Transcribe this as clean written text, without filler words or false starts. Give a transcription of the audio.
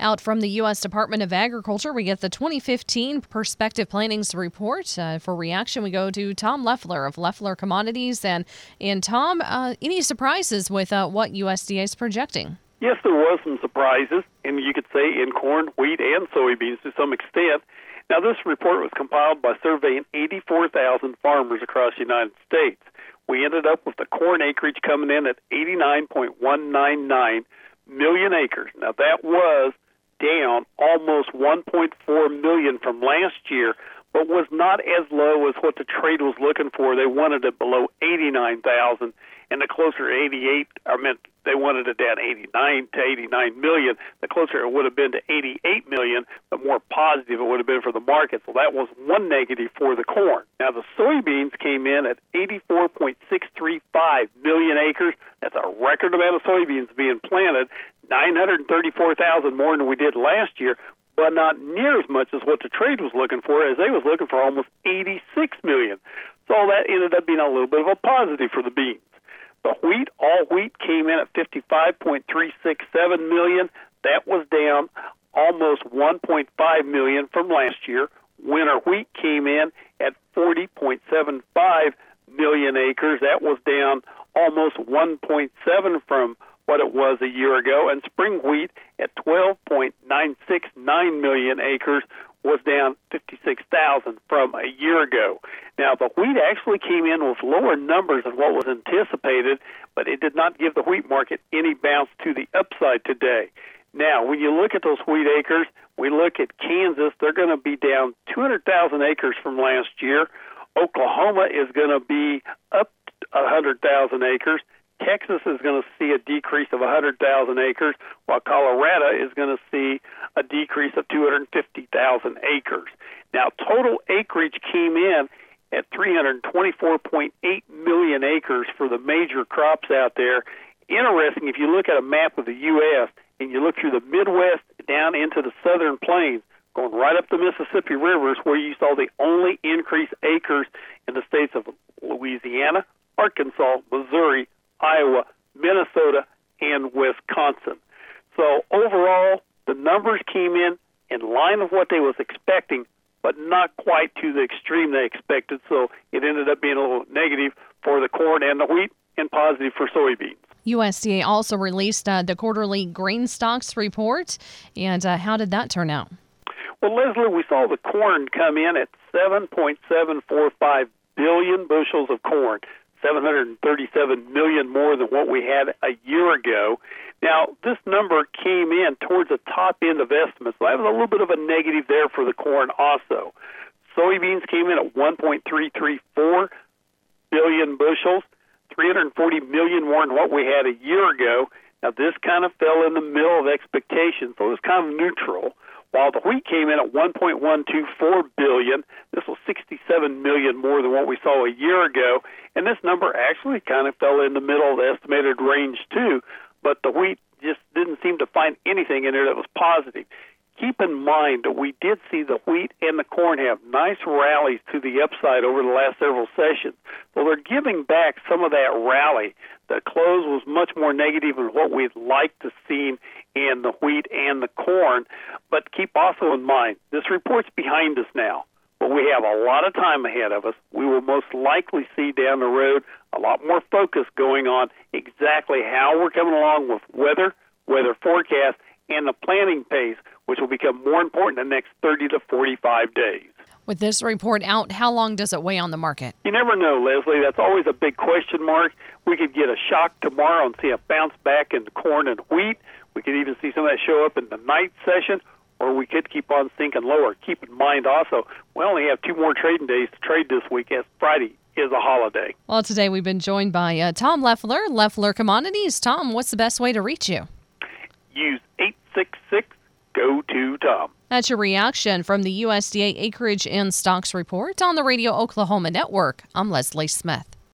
Out from the U.S. Department of Agriculture, we get the 2015 Perspective Plantings Report. For reaction, we go to Tom Leffler of Leffler Commodities. And Tom, any surprises with what USDA is projecting? Yes, there was some surprises, and you could say in corn, wheat, and soybeans to some extent. Now, this report was compiled by surveying 84,000 farmers across the United States. We ended up with the corn acreage coming in at 89.199 million acres. Now, that was down almost 1.4 million from last year, but was not as low as what the trade was looking for. They wanted it below 89,000, and the closer to 88, they wanted it down 89 to 89 million. The closer it would have been to 88 million, the more positive it would have been for the market. So that was one negative for the corn. Now, the soybeans came in at 84.635 million acres. That's a record amount of soybeans being planted, 934,000 more than we did last year, but not near as much as what the trade was looking for, as they was looking for almost 86 million. So that ended up being a little bit of a positive for the beans. The wheat, all wheat, came in at 55.367 million. That was down almost 1.5 million from last year. Winter wheat came in at 40.75 million acres. That was down almost 1.7 from what it was a year ago. And spring wheat at 12.969 million acres was down 56,000 from a year ago. Now, the wheat actually came in with lower numbers than what was anticipated, but it did not give the wheat market any bounce to the upside today. Now, when you look at those wheat acres, we look at Kansas, they're going to be down 200,000 acres from last year. Oklahoma is going to be up 100,000 acres. Texas is going to see a decrease of 100,000 acres, while Colorado is going to see a decrease of 250,000 acres. Now, total acreage came in at 324.8 million acres for the major crops out there. Interesting, if you look at a map of the U.S. and you look through the Midwest down into the southern plains, going right up the Mississippi rivers, where you saw the only increased acres in the states of Louisiana, Arkansas, Missouri, Iowa, Minnesota, and Wisconsin. So overall, the numbers came in line with what they was expecting, but not quite to the extreme they expected. So it ended up being a little negative for the corn and the wheat and positive for soybeans. USDA also released the quarterly grain stocks report. And how did that turn out? Well, Leslie, we saw the corn come in at 7.745 billion bushels of corn. 737 million more than what we had a year ago. Now, this number came in towards the top end of estimates. So that was a little bit of a negative there for the corn also. Soybeans came in at 1.334 billion bushels, 340 million more than what we had a year ago. Now, this kind of fell in the middle of expectations, so it was kind of neutral. While the wheat came in at 1.124 billion, this was 67 million more than what we saw a year ago, and this number actually kind of fell in the middle of the estimated range too, but the wheat just didn't seem to find anything in there that was positive. Keep in mind that we did see the wheat and the corn have nice rallies to the upside over the last several sessions. So they're giving back some of that rally. The close was much more negative than what we'd like to see in the wheat and the corn. But keep also in mind, this report's behind us now, but we have a lot of time ahead of us. We will most likely see down the road a lot more focus going on exactly how we're coming along with weather forecast, and the planting pace, which will become more important in the next 30 to 45 days. With this report out, how long does it weigh on the market? You never know, Leslie. That's always a big question mark. We could get a shock tomorrow and see a bounce back in corn and wheat. We could even see some of that show up in the night session, or we could keep on sinking lower. Keep in mind also, we only have 2 more trading days to trade this week, as Friday is a holiday. Well, today we've been joined by Tom Leffler, Leffler Commodities. Tom, what's the best way to reach you? Use 866-GO-TO-TOM. That's your reaction from the USDA Acreage and Stocks Report on the Radio Oklahoma Network. I'm Leslie Smith.